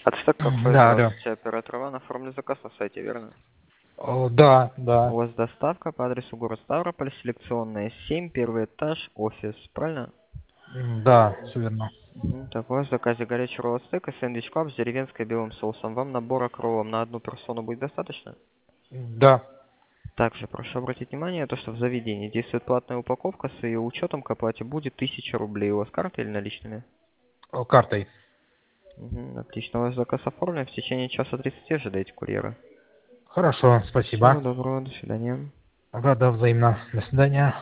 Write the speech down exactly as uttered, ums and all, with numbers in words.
Ацтек кафе, Да, алло. здравствуйте, оператор Иван, оформлю заказ на сайте, верно? О, да, У да. вас доставка по адресу город Ставрополь, селекционная семь, первый этаж, офис, правильно? М, Да, все верно. Мгм. Так, у вас в заказе горячий ролл стейк и сэндвич клаб с деревенской белым соусом. Вам набора к роллам на одну персону будет достаточно? Да. Также прошу обратить внимание, то, что в заведении действует платная упаковка, с ее учетом к оплате будет тысяча рублей. У вас карта или наличными? О, картой. Мгм. Отлично, у вас заказ оформлен, в течение часа тридцати ожидайте курьера. Хорошо, Всего спасибо. доброго, до свидания. Ага, да, взаимно. До свидания.